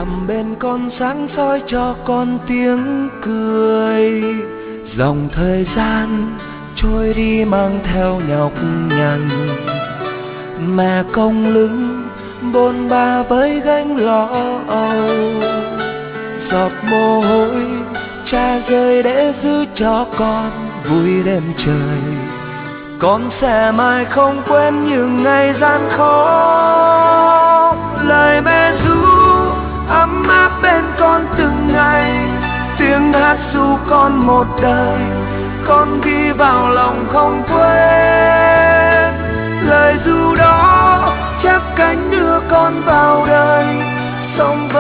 thầm bên con sáng soi cho con tiếng cười. Dòng thời gian trôi đi mang theo nhọc nhằn, mẹ cong lưng bôn ba với gánh lo âu. Giọt mồ hôi cha rơi để giữ cho con vui đêm trời. Con sẽ mãi không quên những ngày gian khó. Lời mẹ ru ấm áp bên con từng ngày, tiếng hát ru con một đời, con ghi vào lòng không quên. Lời ru đó chắp cánh đưa con vào đời, sống